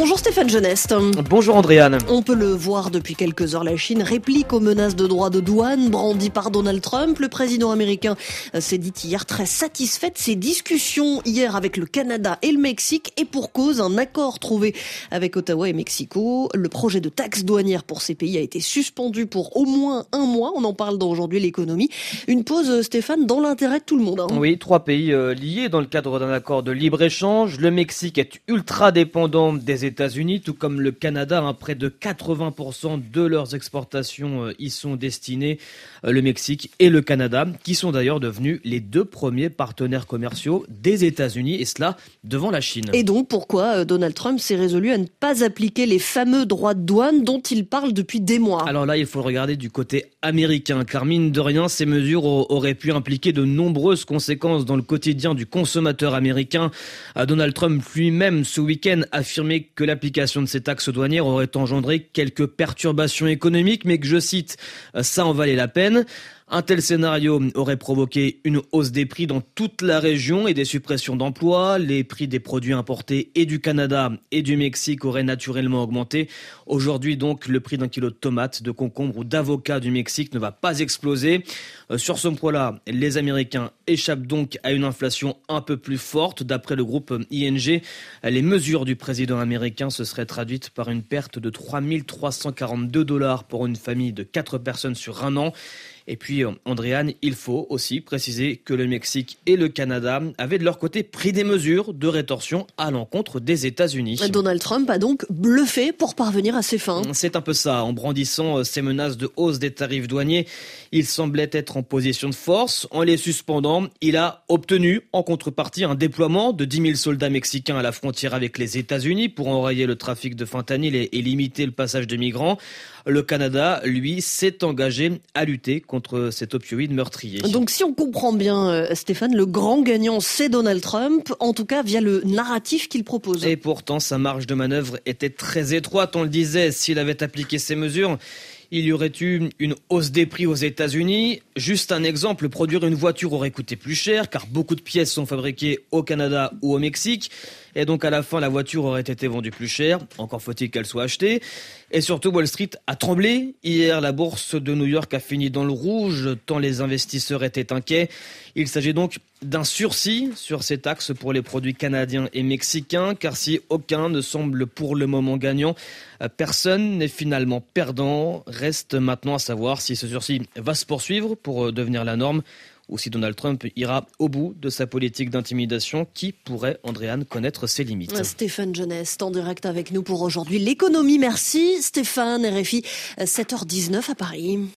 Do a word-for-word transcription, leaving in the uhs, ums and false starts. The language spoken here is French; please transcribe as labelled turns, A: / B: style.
A: Bonjour Stéphane Genest.
B: Bonjour Andréane.
A: On peut le voir depuis quelques heures, la Chine réplique aux menaces de droits de douane brandies par Donald Trump. Le président américain s'est dit hier très satisfait de ses discussions hier avec le Canada et le Mexique, et pour cause, un accord trouvé avec Ottawa et Mexico. Le projet de taxe douanière pour ces pays a été suspendu pour au moins un mois. On en parle dans Aujourd'hui l'économie. Une pause, Stéphane, dans l'intérêt de tout le monde. Hein.
B: Oui, trois pays euh, liés dans le cadre d'un accord de libre-échange. Le Mexique est ultra dépendant des États-Unis, tout comme le Canada. Hein, près de quatre-vingts pour cent de leurs exportations euh, y sont destinées. Euh, le Mexique et le Canada, qui sont d'ailleurs devenus les deux premiers partenaires commerciaux des États-Unis, et cela devant la Chine.
A: Et donc, pourquoi euh, Donald Trump s'est résolu à ne pas appliquer les fameux droits de douane dont il parle depuis des mois?
B: Alors là, il faut le regarder du côté américain, car mine de rien, ces mesures auraient pu impliquer de nombreuses conséquences dans le quotidien du consommateur américain. Donald Trump lui-même, ce week-end, affirmait que l'application de ces taxes douanières aurait engendré quelques perturbations économiques, mais que, je cite, ça en valait la peine. Un tel scénario aurait provoqué une hausse des prix dans toute la région et des suppressions d'emplois. Les prix des produits importés et du Canada et du Mexique auraient naturellement augmenté. Aujourd'hui donc, le prix d'un kilo de tomates, de concombres ou d'avocats du Mexique ne va pas exploser. Euh, sur ce point-là, les Américains échappent donc à une inflation un peu plus forte. D'après le groupe I N G, les mesures du président américain se seraient traduites par une perte de trois mille trois cent quarante-deux dollars pour une famille de quatre personnes sur un an. Et puis, Andréane, il faut aussi préciser que le Mexique et le Canada avaient de leur côté pris des mesures de rétorsion à l'encontre des États-Unis.
A: Donald Trump a donc bluffé pour parvenir à ses fins.
B: C'est un peu ça. En brandissant ces menaces de hausse des tarifs douaniers, il semblait être en position de force. En les suspendant, il a obtenu en contrepartie un déploiement de dix mille soldats mexicains à la frontière avec les États-Unis pour enrayer le trafic de fentanyl et, et limiter le passage de migrants. Le Canada, lui, s'est engagé à lutter contre cet opioïde meurtrier.
A: Donc si on comprend bien, Stéphane, le grand gagnant, c'est Donald Trump, en tout cas via le narratif qu'il propose.
B: Et pourtant, sa marge de manœuvre était très étroite. On le disait, s'il avait appliqué ces mesures, il y aurait eu une hausse des prix aux États-Unis. Juste un exemple, produire une voiture aurait coûté plus cher, car beaucoup de pièces sont fabriquées au Canada ou au Mexique. Et donc à la fin, la voiture aurait été vendue plus cher. Encore faut-il qu'elle soit achetée. Et surtout, Wall Street a tremblé. Hier, la bourse de New York a fini dans le rouge, tant les investisseurs étaient inquiets. Il s'agit donc d'un sursis sur ces taxes pour les produits canadiens et mexicains, car si aucun ne semble pour le moment gagnant, personne n'est finalement perdant. Reste maintenant à savoir si ce sursis va se poursuivre pour devenir la norme, ou si Donald Trump ira au bout de sa politique d'intimidation qui pourrait, Andréane, connaître ses limites.
A: Stéphane Genest, en direct avec nous pour Aujourd'hui l'économie. Merci Stéphane, R F I, sept heures dix-neuf à Paris.